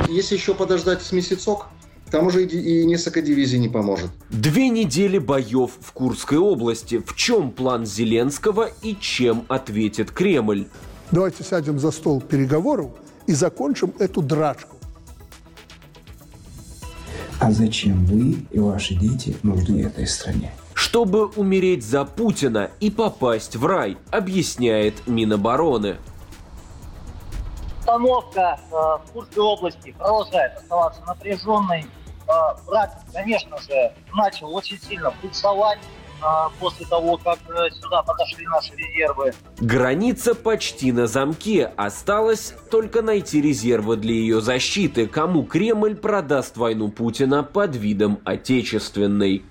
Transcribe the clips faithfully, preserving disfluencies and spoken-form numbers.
Если еще подождать с месяцок, там уже и несколько дивизий не поможет. Две недели боев в Курской области. В чем план Зеленского и чем ответит Кремль? Давайте сядем за стол переговоров и закончим эту драчку. А зачем вы и ваши дети нужны этой стране? Чтобы умереть за Путина и попасть в рай, объясняет Минобороны. Обстановка э, в Курской области продолжает оставаться напряженной. Э, враг, конечно же, начал очень сильно пульсовать э, после того, как э, сюда подошли наши резервы. Граница почти на замке. Осталось только найти резервы для ее защиты. Кому Кремль продаст войну Путина под видом отечественной.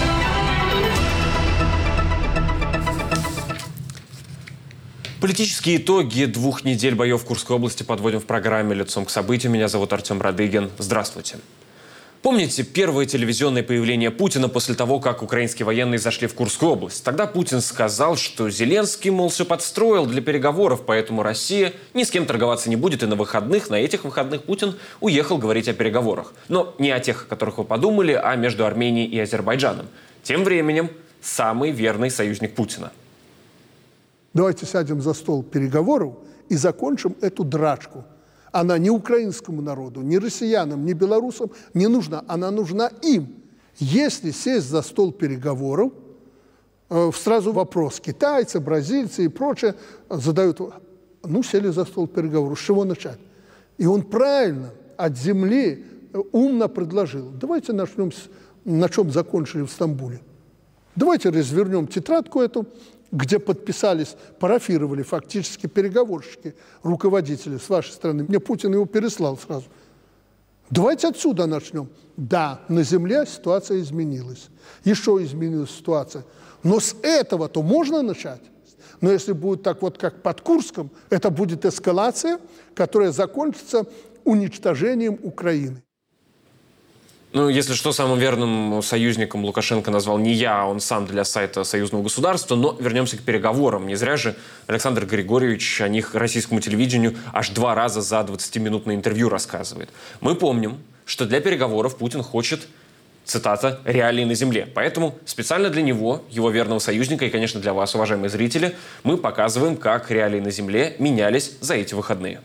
Политические итоги двух недель боев в Курской области подводим в программе «Лицом к событию». Меня зовут Артем Радыгин. Здравствуйте. Помните первое телевизионное появление Путина после того, как украинские военные зашли в Курскую область? Тогда Путин сказал, что Зеленский, мол, все подстроил для переговоров, поэтому Россия ни с кем торговаться не будет, и на выходных, на этих выходных Путин уехал говорить о переговорах. Но не о тех, о которых вы подумали, а между Арменией и Азербайджаном. Тем временем самый верный союзник Путина. Давайте сядем за стол переговоров и закончим эту драчку. Она ни украинскому народу, ни россиянам, ни белорусам не нужна. Она нужна им. Если сесть за стол переговоров, э, сразу вопрос. Китайцы, бразильцы и прочее задают, ну, сели за стол переговоров, с чего начать? И он правильно от земли умно предложил. Давайте начнем с, на чем закончили в Стамбуле. Давайте развернем тетрадку эту, где подписались, парафировали фактически переговорщики, руководители с вашей стороны. Мне Путин его переслал сразу. Давайте отсюда начнем. Да, на земле ситуация изменилась. Еще изменилась ситуация. Но с этого-то можно начать. Но если будет так вот, как под Курском, это будет эскалация, которая закончится уничтожением Украины. Ну, если что, самым верным союзником Лукашенко назвал не я, а он сам для сайта союзного государства. Но вернемся к переговорам. Не зря же Александр Григорьевич о них российскому телевидению аж два раза за двадцатиминутное интервью рассказывает. Мы помним, что для переговоров Путин хочет, цитата, «реалии на земле». Поэтому специально для него, его верного союзника, и, конечно, для вас, уважаемые зрители, мы показываем, как реалии на земле менялись за эти выходные.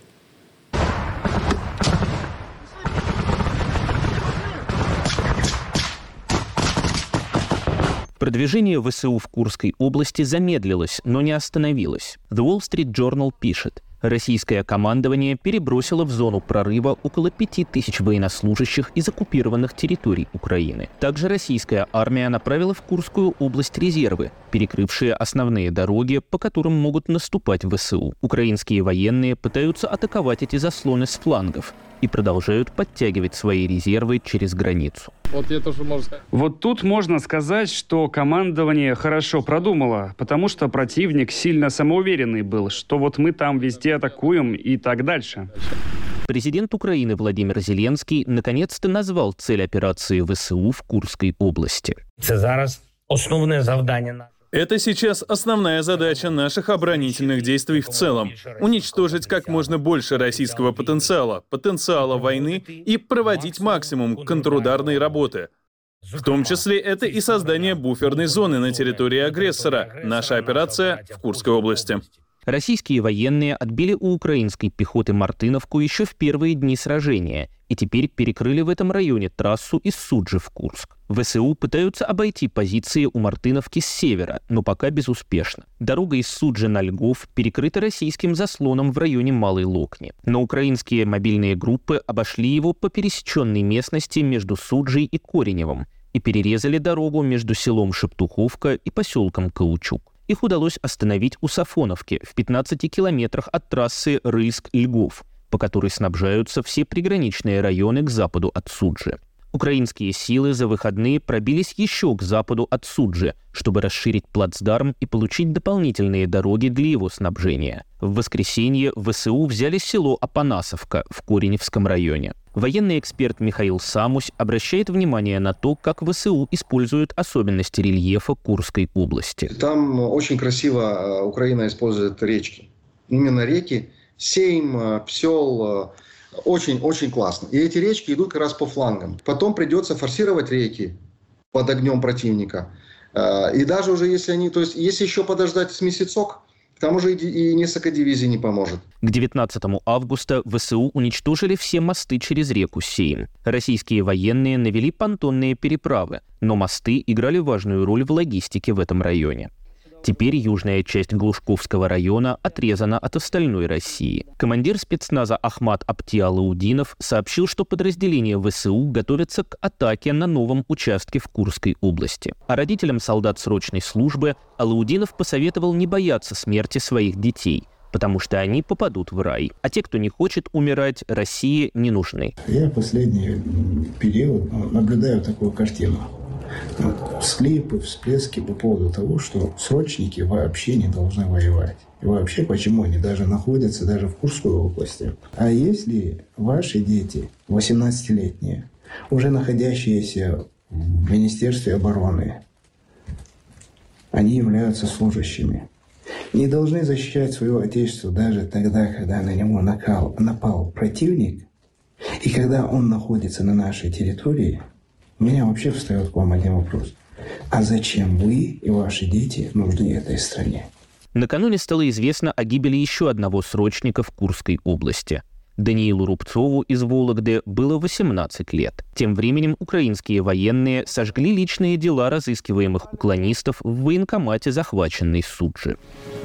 Продвижение ВСУ в Курской области замедлилось, но не остановилось. The Wall Street Journal пишет, российское командование перебросило в зону прорыва около пяти тысяч военнослужащих из оккупированных территорий Украины. Также российская армия направила в Курскую область резервы, перекрывшие основные дороги, по которым могут наступать ВСУ. Украинские военные пытаются атаковать эти заслоны с флангов и продолжают подтягивать свои резервы через границу. Вот, я тоже можно сказать. Вот тут можно сказать, что командование хорошо продумало, потому что противник сильно самоуверенный был, что вот мы там везде атакуем и так дальше. Президент Украины Владимир Зеленский наконец-то назвал цель операции ВСУ в Курской области. Это зараз основное завдание. Это сейчас основная задача наших оборонительных действий в целом – уничтожить как можно больше российского потенциала, потенциала войны и проводить максимум контрударной работы. В том числе это и создание буферной зоны на территории агрессора. Наша операция в Курской области. Российские военные отбили у украинской пехоты Мартыновку еще в первые дни сражения и теперь перекрыли в этом районе трассу из Суджи в Курск. ВСУ пытаются обойти позиции у Мартыновки с севера, но пока безуспешно. Дорога из Суджи на Льгов перекрыта российским заслоном в районе Малой Локни. Но украинские мобильные группы обошли его по пересеченной местности между Суджей и Кореневым и перерезали дорогу между селом Шептуховка и поселком Каучук. Их удалось остановить у Сафоновки в пятнадцати километрах от трассы Рыльск-Льгов, по которой снабжаются все приграничные районы к западу от Суджи. Украинские силы за выходные пробились еще к западу от Суджи, чтобы расширить плацдарм и получить дополнительные дороги для его снабжения. В воскресенье ВСУ взяли село Апанасовка в Кореневском районе. Военный эксперт Михаил Самусь обращает внимание на то, как ВСУ используют особенности рельефа Курской области. Там очень красиво Украина использует речки. Именно реки. Сейм, Псел, Очень-очень классно. И эти речки идут как раз по флангам. Потом придется форсировать реки под огнем противника. И даже уже если они... То есть, если еще подождать с месяцок, к тому же и несколько дивизий не поможет. К девятнадцатому августа ВСУ уничтожили все мосты через реку Сейм. Российские военные навели понтонные переправы, но мосты играли важную роль в логистике в этом районе. Теперь южная часть Глушковского района отрезана от остальной России. Командир спецназа Ахмат Апти-Алаудинов сообщил, что подразделения ВСУ готовятся к атаке на новом участке в Курской области. А родителям солдат срочной службы Алаудинов посоветовал не бояться смерти своих детей, потому что они попадут в рай. А те, кто не хочет умирать, России не нужны. Я в последний период наблюдаю такую картину. Всклипы, всплески по поводу того, что срочники вообще не должны воевать. И вообще, почему они даже находятся даже в Курской области. А если ваши дети, восемнадцатилетние, уже находящиеся в Министерстве обороны, они являются служащими, не должны защищать свое отечество даже тогда, когда на него накал, напал противник, и когда он находится на нашей территории, у меня вообще встает к вам один вопрос. А зачем вы и ваши дети нужны этой стране? Накануне стало известно о гибели еще одного срочника в Курской области. Даниилу Рубцову из Вологды было восемнадцать лет. Тем временем украинские военные сожгли личные дела разыскиваемых уклонистов в военкомате захваченной Суджи.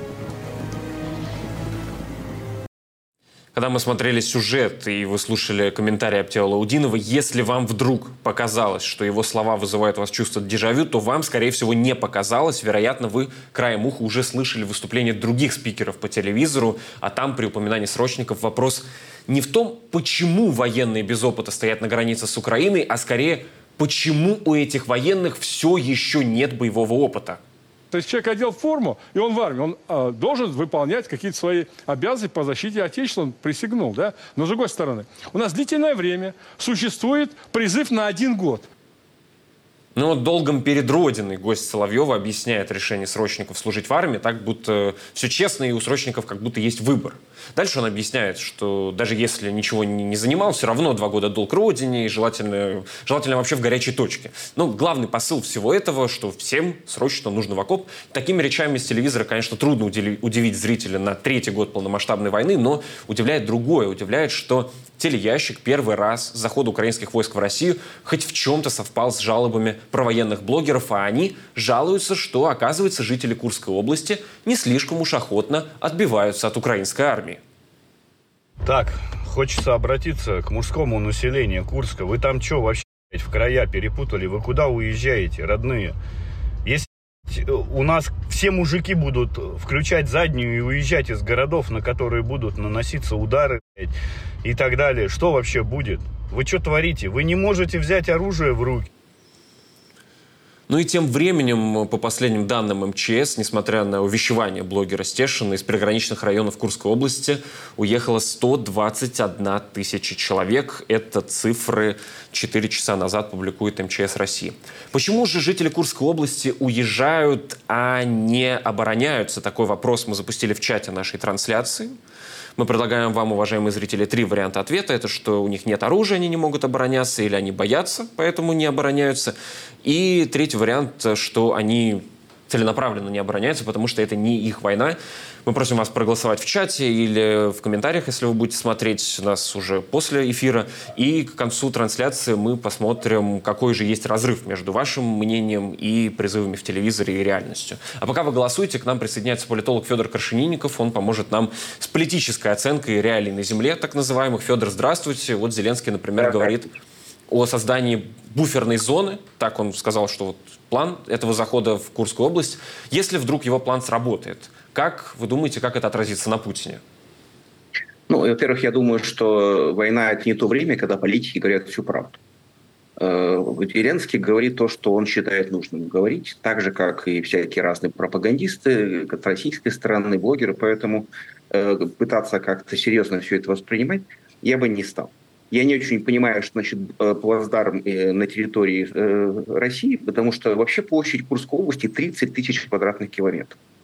Когда мы смотрели сюжет и вы слушали комментарии Апти-Алаудинова, если вам вдруг показалось, что его слова вызывают у вас чувство дежавю, то вам, скорее всего, не показалось. Вероятно, вы краем уха уже слышали выступления других спикеров по телевизору, а там при упоминании срочников вопрос не в том, почему военные без опыта стоят на границе с Украиной, а скорее, почему у этих военных все еще нет боевого опыта. То есть человек одел форму, и он в армии, он э, должен выполнять какие-то свои обязанности по защите Отечества, он присягнул, да? Но с другой стороны, у нас длительное время существует призыв на один год. Ну вот долгом перед Родиной гость Соловьева объясняет решение срочников служить в армии так, будто все честно, и у срочников как будто есть выбор. Дальше он объясняет, что даже если ничего не занимал, все равно два года долг Родине, и желательно, желательно вообще в горячей точке. Но главный посыл всего этого, что всем срочно нужно в окоп. Такими речами с телевизора, конечно, трудно удивить зрителя на третий год полномасштабной войны, но удивляет другое. Удивляет, что телеящик первый раз с захода украинских войск в Россию хоть в чем-то совпал с жалобами провоенных блогеров, а они жалуются, что, оказывается, жители Курской области не слишком уж охотно отбиваются от украинской армии. Так, хочется обратиться к мужскому населению Курска. Вы там что, вообще в края перепутали? Вы куда уезжаете, родные? Если у нас все мужики будут включать заднюю и уезжать из городов, на которые будут наноситься удары и так далее, что вообще будет? Вы что творите? Вы не можете взять оружие в руки. Ну и тем временем, по последним данным эм че эс, несмотря на увещевание блогера Стешина, из приграничных районов Курской области уехало сто двадцать одна тысяча человек. Это цифры четыре часа назад публикует эм че эс России. Почему же жители Курской области уезжают, а не обороняются? Такой вопрос мы запустили в чате нашей трансляции. Мы предлагаем вам, уважаемые зрители, три варианта ответа. Это что у них нет оружия, они не могут обороняться, или они боятся, поэтому не обороняются. И третий вариант, что они целенаправленно не обороняются, потому что это не их война. Мы просим вас проголосовать в чате или в комментариях, если вы будете смотреть нас уже после эфира. И к концу трансляции мы посмотрим, какой же есть разрыв между вашим мнением и призывами в телевизоре и реальностью. А пока вы голосуете, к нам присоединяется политолог Федор Крашенинников. Он поможет нам с политической оценкой реалий на земле, так называемых. Федор, здравствуйте. Вот Зеленский, например, говорит о создании буферной зоны. Так он сказал, что вот план этого захода в Курскую область. Если вдруг его план сработает, как вы думаете, как это отразится на Путине? Ну, во-первых, я думаю, что война – это не то время, когда политики говорят всю правду. Зеленский говорит то, что он считает нужным говорить, так же, как и всякие разные пропагандисты, от российской стороны, блогеры. Поэтому пытаться как-то серьезно все это воспринимать я бы не стал. Я не очень понимаю, что значит плацдарм на территории России, потому что вообще площадь Курской области тридцать тысяч квадратных километров.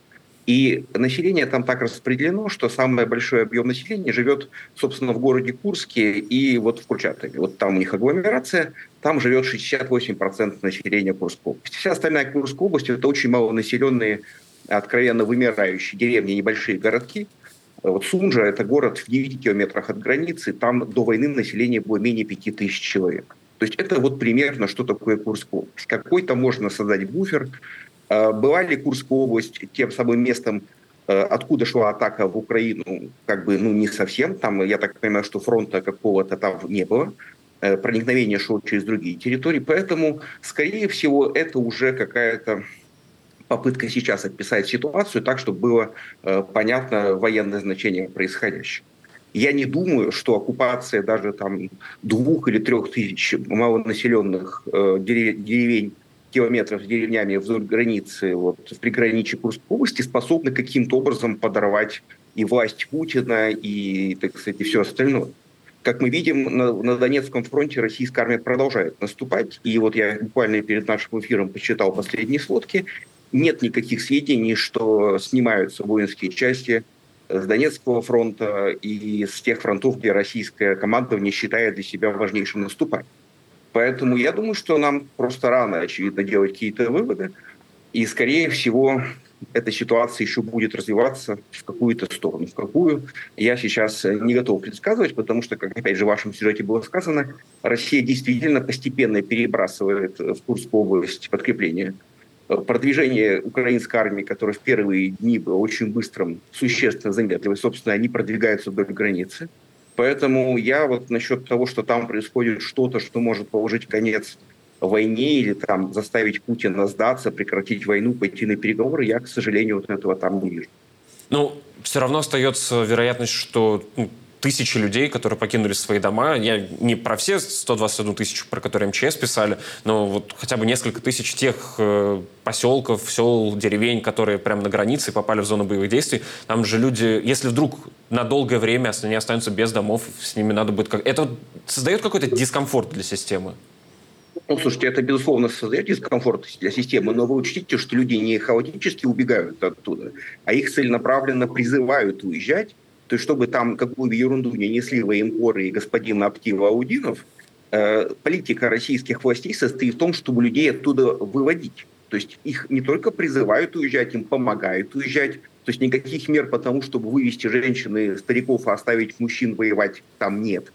И население там так распределено, что самый большой объем населения живет, собственно, в городе Курске и вот в Курчатове. Вот там у них агломерация, там живет шестьдесят восемь процентов населения Курской области. Вся остальная Курская область – это очень малонаселенные, откровенно вымирающие деревни, небольшие городки. Вот Сунжа – это город в девяти километрах от границы, там до войны население было менее пяти тысяч человек. То есть это вот примерно, что такое Курская область. Какой-то можно создать буфер. Была ли Курская область тем самым местом, откуда шла атака в Украину? Как бы, ну, не совсем. Там, я так понимаю, что фронта какого-то там не было. Проникновение шло через другие территории. Поэтому, скорее всего, это уже какая-то попытка сейчас описать ситуацию так, чтобы было понятно военное значение происходящего. Я не думаю, что оккупация даже там двух или трех тысяч малонаселенных деревень, километров с деревнями вдоль границы, вот, в приграничье Курской области, способны каким-то образом подорвать и власть Путина, и, так сказать, и все остальное. Как мы видим, на, на Донецком фронте российская армия продолжает наступать. И вот я буквально перед нашим эфиром посчитал последние сводки. Нет никаких сведений, что снимаются воинские части с Донецкого фронта и с тех фронтов, где российское командование считает для себя важнейшим наступать. Поэтому я думаю, что нам просто рано, очевидно, делать какие-то выводы. И, скорее всего, эта ситуация еще будет развиваться в какую-то сторону. В какую, я сейчас не готов предсказывать, потому что, как опять же в вашем сюжете было сказано, Россия действительно постепенно перебрасывает в Курскую область подкрепление. Продвижение украинской армии, которое в первые дни было очень быстрым, существенно замедлилось. Собственно, они продвигаются вдоль границы. Поэтому я вот насчет того, что там происходит что-то, что может положить конец войне или там заставить Путина сдаться, прекратить войну, пойти на переговоры, я, к сожалению, вот этого там не вижу. Ну, все равно остается вероятность, что ну, тысячи людей, которые покинули свои дома, я не про все сто двадцать одну тысячу, про которые эм че эс писали, но вот хотя бы несколько тысяч тех э, поселков, сел, деревень, которые прямо на границе попали в зону боевых действий. Там же люди, если вдруг на долгое время они останутся без домов, с ними надо будет... как Это создает какой-то дискомфорт для системы? Ну, слушайте, это, безусловно, создает дискомфорт для системы, но вы учтите, что люди не хаотически убегают оттуда, а их целенаправленно призывают уезжать. То есть, чтобы там какую ерунду не несли военкоры и господин Аптив Аудинов, э, политика российских властей состоит в том, чтобы людей оттуда выводить. То есть, их не только призывают уезжать, им помогают уезжать. То есть, никаких мер по тому, чтобы вывести женщин и стариков, а оставить мужчин воевать, там нет.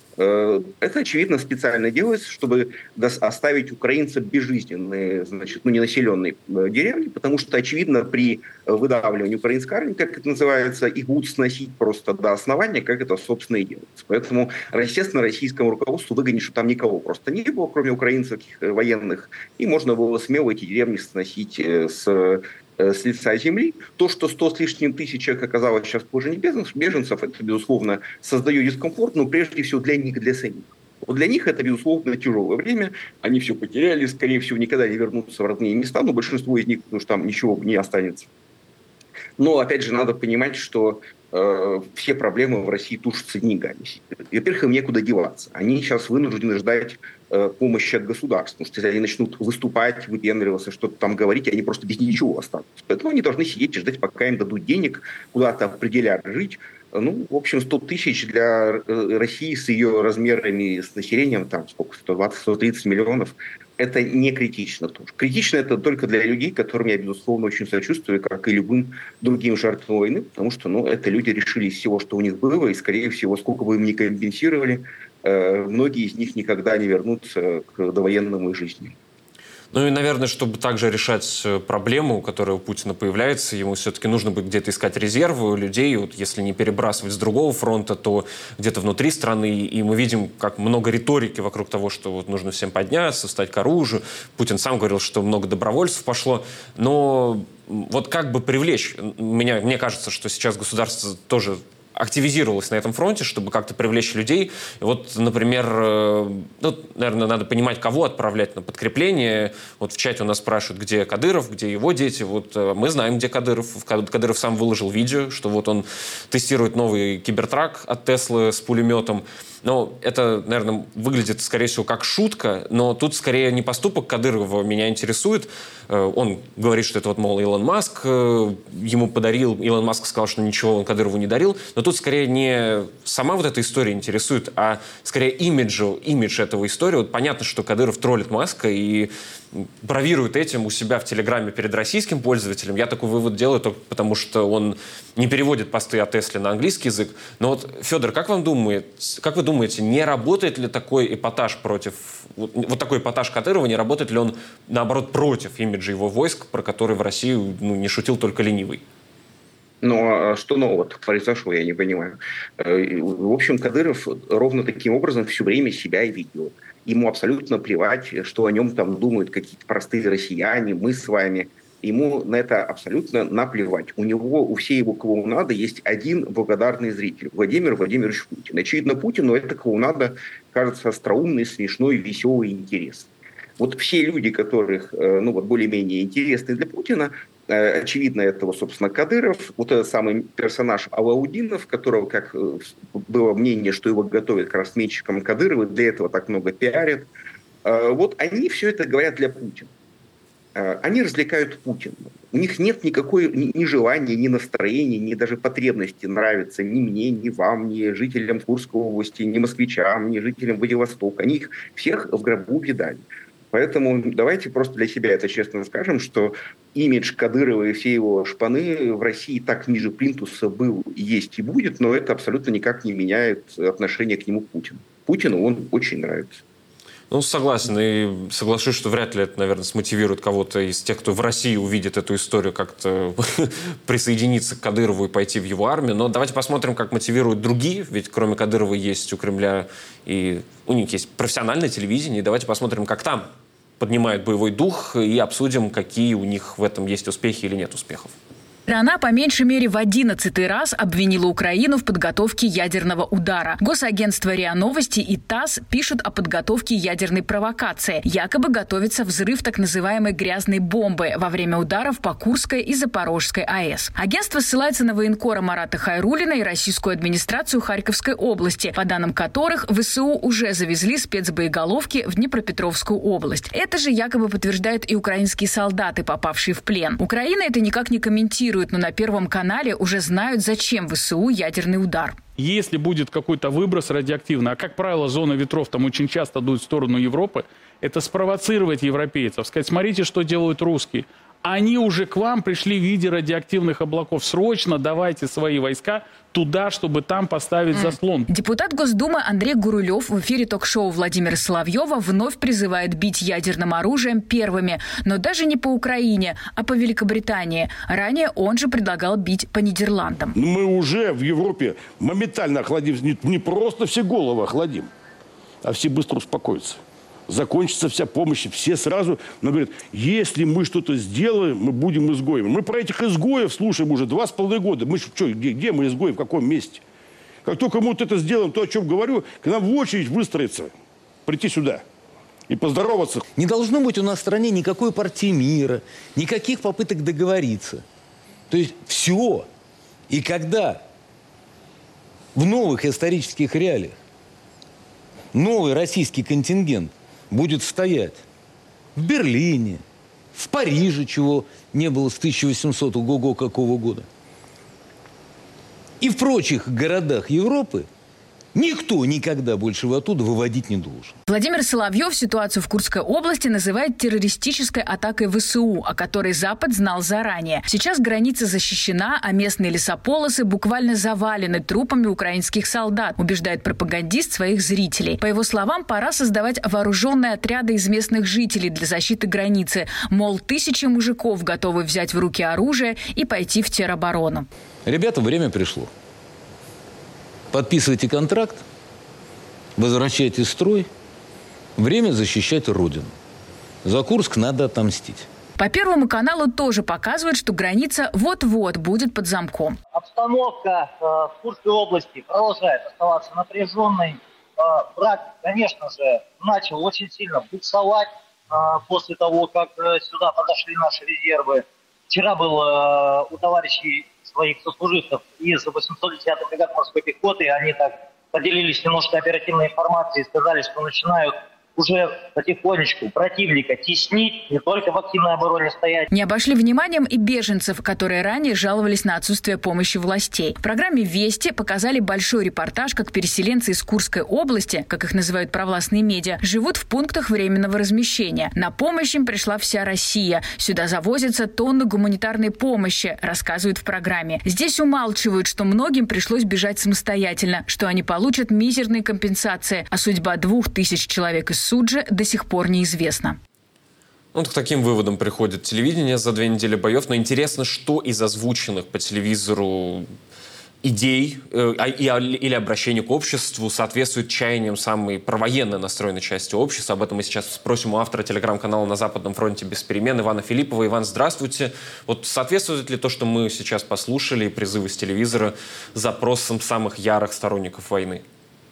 Это, очевидно, специально делается, чтобы оставить украинцев безжизненные, значит, ну, ненаселенные деревни, потому что, очевидно, при выдавливании украинской армии, как это называется, их будут сносить просто до основания, как это, собственно, и делается. Поэтому, естественно, российскому руководству выгоднее, что там никого просто не было, кроме украинских военных, и можно было смело эти деревни сносить с... с лица земли. То, что сто с лишним тысяч человек оказалось сейчас в положении беженцев, это, безусловно, создает дискомфорт, но прежде всего для них, для самих. Вот для них это, безусловно, тяжелое время. Они все потеряли, скорее всего, никогда не вернутся в родные места, но большинство из них, потому что там ничего не останется. Но, опять же, надо понимать, что э, все проблемы в России тушатся деньгами. Во-первых, им некуда деваться. Они сейчас вынуждены ждать э, помощи от государства. Потому что если они начнут выступать, выпендриваться, что-то там говорить, они просто без ничего останутся. Поэтому они должны сидеть и ждать, пока им дадут денег, куда-то определят жить. Ну, в общем, сто тысяч для России с ее размерами, с населением, там, сколько, сто двадцать - сто тридцать миллионов, это не критично тоже. Критично это только для людей, которым я, безусловно, очень сочувствую, как и любым другим жертвам войны, потому что, ну, это люди решили из всего, что у них было, и, скорее всего, сколько бы им ни компенсировали, э, многие из них никогда не вернутся к довоенному жизни. Ну и, наверное, чтобы также решать проблему, которая у Путина появляется, ему все-таки нужно будет где-то искать резервы у людей. Вот если не перебрасывать с другого фронта, то где-то внутри страны. И мы видим, как много риторики вокруг того, что вот нужно всем подняться, встать к оружию. Путин сам говорил, что много добровольцев пошло. Но вот как бы привлечь? Меня, мне кажется, что сейчас государство тоже активизировалось на этом фронте, чтобы как-то привлечь людей. И вот, например, ну, наверное, надо понимать, кого отправлять на подкрепление. Вот в чате у нас спрашивают, где Кадыров, где его дети. Вот мы знаем, где Кадыров. Кадыров сам выложил видео, что вот он тестирует новый кибертрак от Теслы с пулеметом. Но это, наверное, выглядит, скорее всего, как шутка, но тут скорее не поступок Кадырова меня интересует. Он говорит, что это вот, мол, Илон Маск ему подарил. Илон Маск сказал, что ничего он Кадырову не дарил. Но тут скорее не сама вот эта история интересует, а скорее имиджу, имидж этого истории. Вот понятно, что Кадыров троллит Маска и бравирует этим у себя в Телеграме перед российским пользователем. Я такой вывод делаю только потому, что он не переводит посты о Тесле на английский язык. Но вот, Федор, как вам думает, как вы думаете, не работает ли такой эпатаж против, вот, вот такой эпатаж Кадырова, не работает ли он, наоборот, против имиджа его войск, про который в России ну, не шутил только ленивый? Но что нового произошло, я не понимаю. В общем, Кадыров ровно таким образом все время себя и ведет. Ему абсолютно плевать, что о нем там думают какие-то простые россияне, мы с вами. Ему на это абсолютно наплевать. У него, у всей его клоунады есть один благодарный зритель. Владимир Владимирович Путин. Очевидно, Путину эта клоунада кажется остроумной, смешной, веселой и интересной. Вот все люди, которых, ну вот более-менее интересны для Путина, очевидно, это, собственно, Кадыров, вот этот самый персонаж Алаудинов, которого, как было мнение, что его готовят к раз сменщиком Кадырова, для этого так много пиарят. Вот они все это говорят для Путина. Они развлекают Путина. У них нет никакой ни желания, ни настроения, ни даже потребности нравиться ни мне, ни вам, ни жителям Курской области, ни москвичам, ни жителям Владивостока. Они их всех в гробу видали. Поэтому давайте просто для себя это честно скажем, что имидж Кадырова и все его шпаны в России так ниже плинтуса был, есть и будет, но это абсолютно никак не меняет отношение к нему Путину. Путину он очень нравится. Ну, согласен. И соглашусь, что вряд ли это, наверное, смотивирует кого-то из тех, кто в России увидит эту историю, как-то присоединиться к Кадырову и пойти в его армию. Но давайте посмотрим, как мотивируют другие. Ведь кроме Кадырова есть у Кремля и у них есть профессиональное телевидение. И давайте посмотрим, как там поднимают боевой дух и обсудим, какие у них в этом есть успехи или нет успехов. Страна по меньшей мере в одиннадцатый раз обвинила Украину в подготовке ядерного удара. Госагентство РИА Новости и ТАСС пишут о подготовке ядерной провокации. Якобы готовится взрыв так называемой грязной бомбы во время ударов по Курской и Запорожской АЭС. Агентство ссылается на военкора Марата Хайруллина и российскую администрацию Харьковской области, по данным которых ВСУ уже завезли спецбоеголовки в Днепропетровскую область. Это же якобы подтверждают и украинские солдаты, попавшие в плен. Украина это никак не комментирует, но на Первом канале уже знают, зачем ВСУ ядерный удар. Если будет какой-то выброс радиоактивный, а, как правило, зона ветров там очень часто дует в сторону Европы, это спровоцировать европейцев, сказать, смотрите, что делают русские. Они уже к вам пришли в виде радиоактивных облаков. Срочно давайте свои войска туда, чтобы там поставить заслон. Депутат Госдумы Андрей Гурулев в эфире ток-шоу Владимира Соловьева вновь призывает бить ядерным оружием первыми. Но даже не по Украине, а по Великобритании. Ранее он же предлагал бить по Нидерландам. Мы уже в Европе моментально охладим. Не просто все головы охладим, а все быстро успокоятся. Закончится вся помощь, все сразу, но говорят, если мы что-то сделаем, мы будем изгоями. Мы про этих изгоев слушаем уже два с половиной года. Мы что, где, где мы изгои, в каком месте? Как только мы вот это сделаем, то, о чем говорю, к нам в очередь выстроиться, прийти сюда и поздороваться. Не должно быть у нас в стране никакой партии мира, никаких попыток договориться. То есть все. И когда в новых исторических реалиях новый российский контингент будет стоять в Берлине, в Париже, чего не было с тысяча восьмисотого ого-го какого года, и в прочих городах Европы, никто никогда больше его оттуда выводить не должен. Владимир Соловьев ситуацию в Курской области называет террористической атакой ВСУ, о которой Запад знал заранее. Сейчас граница защищена, а местные лесополосы буквально завалены трупами украинских солдат, убеждает пропагандист своих зрителей. По его словам, пора создавать вооруженные отряды из местных жителей для защиты границы. Мол, тысячи мужиков готовы взять в руки оружие и пойти в тероборону. Ребята, время пришло. Подписывайте контракт, возвращайте строй. Время защищать Родину. За Курск надо отомстить. По Первому каналу тоже показывают, что граница вот-вот будет под замком. обстановка э, в Курской области продолжает оставаться напряженной. Э, враг, конечно же, начал очень сильно буксовать э, после того, как э, сюда подошли наши резервы. Вчера был э, у товарищей своих сослуживцев из восьмисот десятой бригады морской пехоты. Они так поделились немножко оперативной информацией и сказали, что начинают уже потихонечку противника теснить, не только в активной обороне стоять. Не обошли вниманием и беженцев, которые ранее жаловались на отсутствие помощи властей. В программе «Вести» показали большой репортаж, как переселенцы из Курской области, как их называют провластные медиа, живут в пунктах временного размещения. На помощь им пришла вся Россия. Сюда завозятся тонны гуманитарной помощи, рассказывают в программе. Здесь умалчивают, что многим пришлось бежать самостоятельно, что они получат мизерные компенсации, а судьба двух тысяч человек из Суджи до сих пор неизвестна. Вот к таким выводам приходит телевидение за две недели боев. Но интересно, что из озвученных по телевизору идей э, или обращений к обществу соответствует чаяниям самой провоенно настроенной части общества. Об этом мы сейчас спросим у автора телеграм-канала «На Западном фронте без перемен» Ивана Филиппова. Иван, здравствуйте. Вот соответствует ли то, что мы сейчас послушали, призывы с телевизора, запросам самых ярых сторонников войны?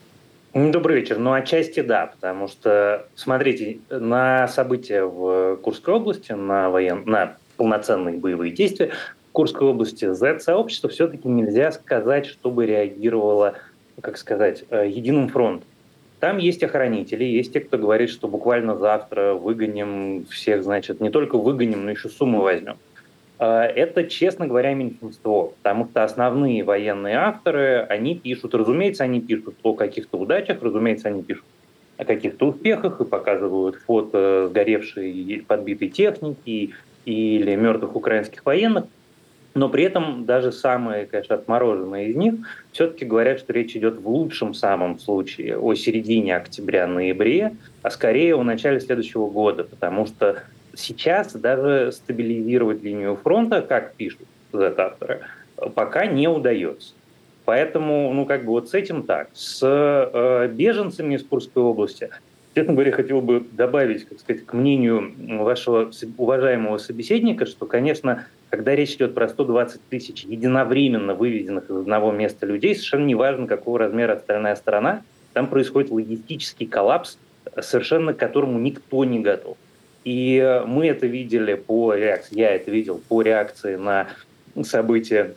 Добрый вечер. Ну, отчасти да, потому что, смотрите, на события в Курской области, на, воен... на полноценные боевые действия в Курской области зет-сообщество все-таки нельзя сказать, чтобы реагировало, как сказать, единым фронтом. Там есть охранители, есть те, кто говорит, что буквально завтра выгоним всех, значит, не только выгоним, но еще сумму возьмем. Это, честно говоря, меньшинство, потому что основные военные авторы, они пишут, разумеется, они пишут о каких-то удачах, разумеется, они пишут о каких-то успехах и показывают фото сгоревшей подбитой техники или мертвых украинских военных, но при этом даже самые, конечно, отмороженные из них все-таки говорят, что речь идет в лучшем самом случае о середине октября-ноябре, а скорее о начале следующего года, потому что сейчас даже стабилизировать линию фронта, как пишут зет-авторы, пока не удается. Поэтому, ну, как бы вот с этим так. С э, беженцами из Курской области, честно говоря, хотел бы добавить, как сказать, к мнению вашего уважаемого собеседника, что, конечно, когда речь идет про сто двадцать тысяч единовременно вывезенных из одного места людей, совершенно неважно, какого размера остальная сторона, там происходит логистический коллапс, совершенно к которому никто не готов. И мы это видели по реакции, я это видел по реакции на события,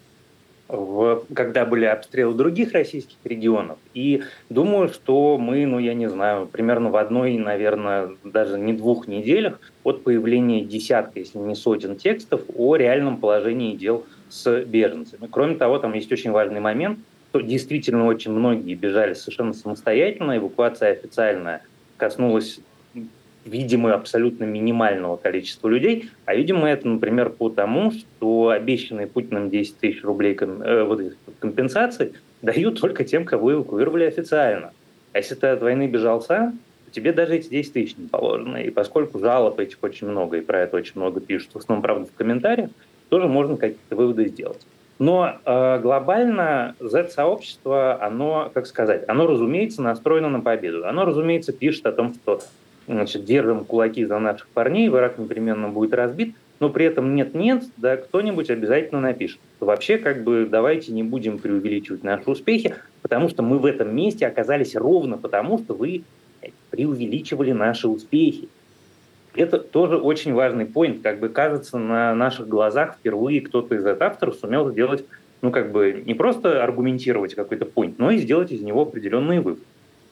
в, когда были обстрелы других российских регионов. И думаю, что мы, ну я не знаю, примерно в одной, наверное, даже не двух неделях от появления десятка, если не сотен текстов о реальном положении дел с беженцами. Кроме того, там есть очень важный момент, что действительно очень многие бежали совершенно самостоятельно, эвакуация официальная коснулась, видимо, абсолютно минимального количества людей, а видимо это, например, потому, что обещанные Путиным десять тысяч рублей э, вот этих компенсаций дают только тем, кого эвакуировали официально. А если ты от войны бежал сам, то тебе даже эти десять тысяч не положено. И поскольку жалоб этих очень много, и про это очень много пишут, в основном, правда, в комментариях, тоже можно какие-то выводы сделать. Но э, глобально зет-сообщество, оно, как сказать, оно, разумеется, настроено на победу. Оно, разумеется, пишет о том, что значит, держим кулаки за наших парней, враг непременно будет разбит, но при этом нет-нет, да кто-нибудь обязательно напишет, что вообще как бы давайте не будем преувеличивать наши успехи, потому что мы в этом месте оказались ровно потому, что вы преувеличивали наши успехи. Это тоже очень важный поинт. Как бы кажется, на наших глазах впервые кто-то из авторов сумел сделать, ну как бы не просто аргументировать какой-то поинт, но и сделать из него определенные выводы.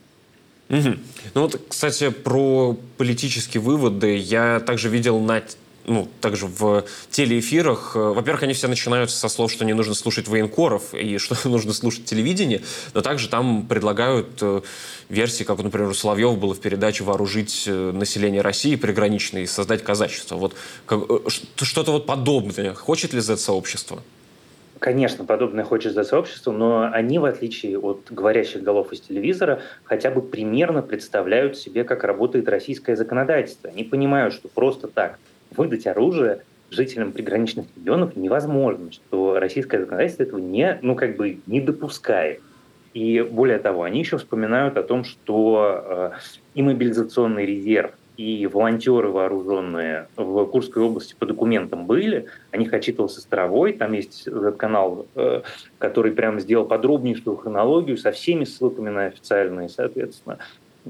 Угу. Ну вот, кстати, про политические выводы я также видел на, ну, также в телеэфирах. Во-первых, они все начинаются со слов, что не нужно слушать военкоров и что нужно слушать телевидение, но также там предлагают версии, как, например, у Соловьева было в передаче «Вооружить население России приграничное и создать казачество». Вот как, что-то вот подобное. Хочет ли зет-сообщество? Конечно, подобное хочет за сообщество, но они, в отличие от говорящих голов из телевизора, хотя бы примерно представляют себе, как работает российское законодательство. Они понимают, что просто так выдать оружие жителям приграничных регионов невозможно, что российское законодательство этого не, ну, как бы не допускает. И более того, они еще вспоминают о том, что э, иммобилизационный резерв и волонтеры вооруженные в Курской области по документам были. Они Хачитовцы Старовой, там есть этот канал, который прям сделал подробнейшую хронологию со всеми ссылками на официальные, соответственно,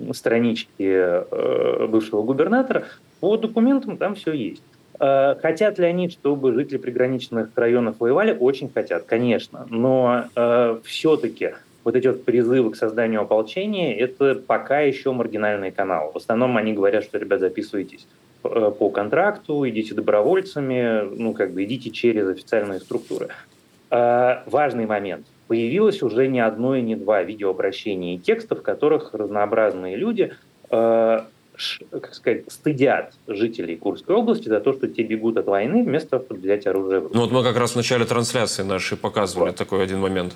странички бывшего губернатора. По документам там все есть. Хотят ли они, чтобы жители приграничных районов воевали? Очень хотят, конечно. Но э, все-таки вот эти вот призывы к созданию ополчения – это пока еще маргинальный канал. В основном они говорят, что, ребят, записывайтесь по контракту, идите добровольцами, ну, как бы идите через официальные структуры. Э, важный момент. Появилось уже не одно и не два видеообращения и текстов, в которых разнообразные люди э, как сказать, стыдят жителей Курской области за то, что те бегут от войны вместо того, чтобы взять оружие в руки. Ну вот мы как раз в начале трансляции нашей показывали вот такой один момент.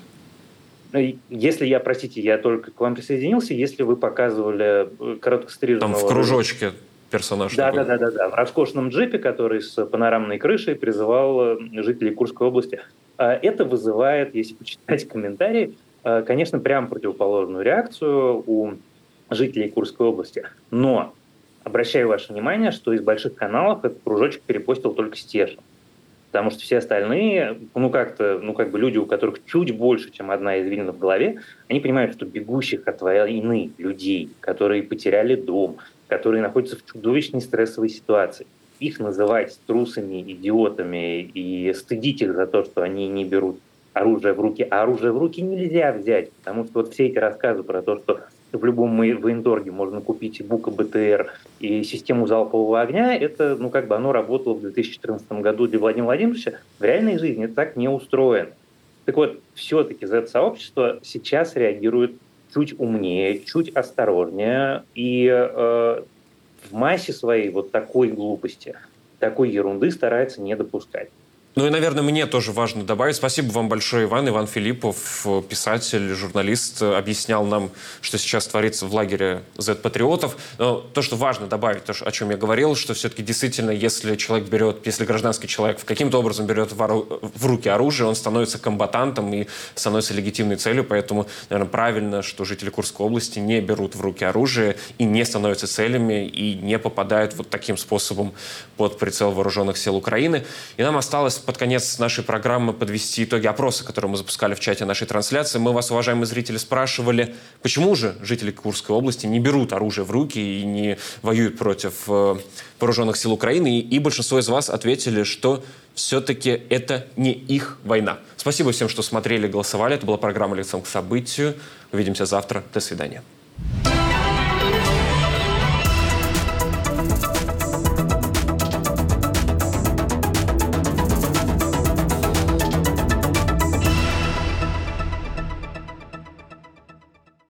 Если я, простите, я только к вам присоединился, если вы показывали короткостриженного... Там в кружочке персонаж да, такой. Да, да, да, да, в роскошном джипе, который с панорамной крышей призывал жителей Курской области. Это вызывает, если почитать комментарии, конечно, прям противоположную реакцию у жителей Курской области. Но обращаю ваше внимание, что из больших каналов этот кружочек перепостил только Стешин. Потому что все остальные, ну как-то, ну как бы люди, у которых чуть больше, чем одна извилина в голове, они понимают, что бегущих от войны людей, которые потеряли дом, которые находятся в чудовищной стрессовой ситуации, их называть трусами, идиотами и стыдить их за то, что они не берут оружие в руки. А оружие в руки нельзя взять, потому что вот все эти рассказы про то, что в любом военторге можно купить и БУК, и БТР, и систему залпового огня, это, ну, как бы оно работало в две тысячи четырнадцатом году для Владимира Владимировича. В реальной жизни это так не устроено. Так вот, все-таки зет-сообщество сейчас реагирует чуть умнее, чуть осторожнее, и э, в массе своей вот такой глупости, такой ерунды старается не допускать. Ну и, наверное, мне тоже важно добавить. Спасибо вам большое, Иван. Иван Филиппов, писатель, журналист, объяснял нам, что сейчас творится в лагере зет-патриотов. Но то, что важно добавить, то, о чем я говорил, что все-таки действительно, если человек берет, если гражданский человек каким-то образом берет в руки оружие, он становится комбатантом и становится легитимной целью. Поэтому, наверное, правильно, что жители Курской области не берут в руки оружие и не становятся целями, и не попадают вот таким способом под прицел вооруженных сил Украины. И нам осталось под конец нашей программы подвести итоги опроса, который мы запускали в чате нашей трансляции. Мы вас, уважаемые зрители, спрашивали, почему же жители Курской области не берут оружие в руки и не воюют против э, вооруженных сил Украины. И, и большинство из вас ответили, что все-таки это не их война. Спасибо всем, что смотрели, голосовали. Это была программа «Лицом к событию». Увидимся завтра. До свидания.